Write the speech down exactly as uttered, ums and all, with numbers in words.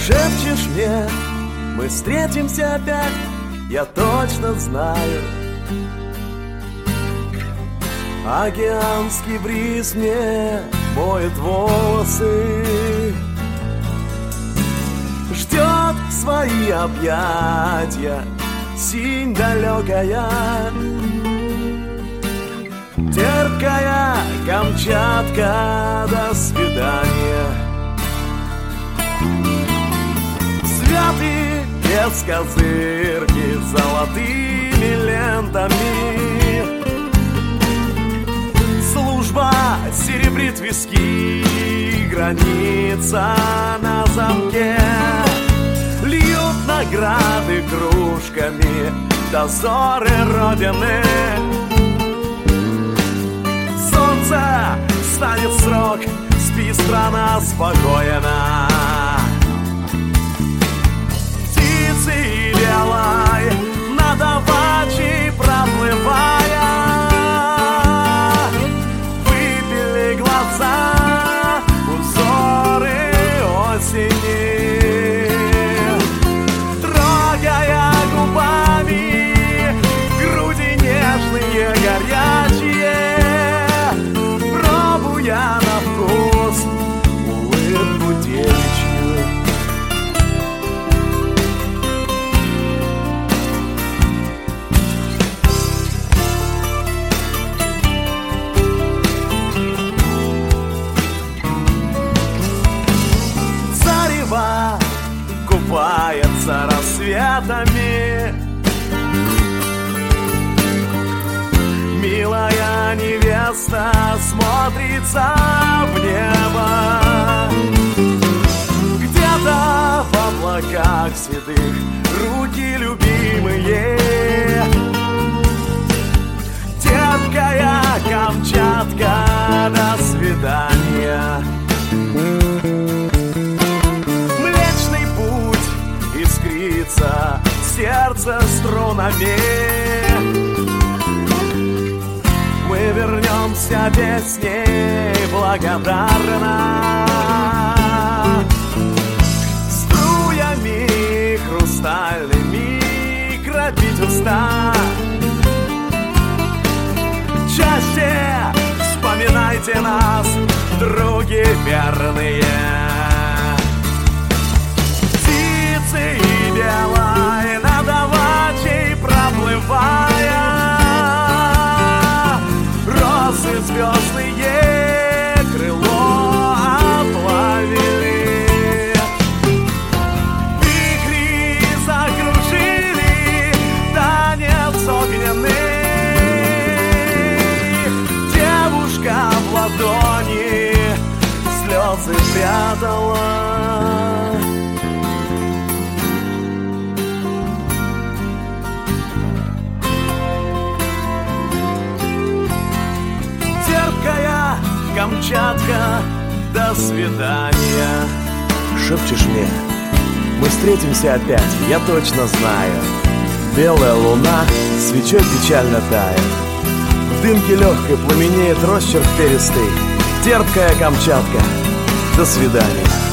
Шепчешь мне, мы встретимся опять, я точно знаю. Океанский бриз мне моет волосы, ждет свои объятия синь далекая, терпкая Камчатка, до свидания. Цветы без козырки золотыми лентами, служба серебрит виски, граница на замке. Льют награды кружками дозоры Родины. Солнце станет срок, спи, страна, спокойно. Птицей белой над Авачей проплывая, выпили глаза узоры осени, трогая губами груди нежные, горячие, пробуя на вкус улыбку девичью. Зарева купается рассветами, милая невеста смотрится в небо. Где-то в облаках седых руки любимые, терпкая Камчатка, до свидания. Млечный путь искрится, сердце струнами. Мы вернемся песней благодарно, струями хрустальными кропить уста. Чаще вспоминайте нас, други верные. Птицей белой над Авачей проплывая, розы звездные крыло оплавили. Вихри закружили танец огненный, девушка в ладони слезы прятала. Терпкая Камчатка, до свидания. Шепчешь мне, мы встретимся опять, я точно знаю. Белая луна свечой печально тает, в дымке легкой пламенеет росчерк перистый. Терпкая Камчатка, до свидания.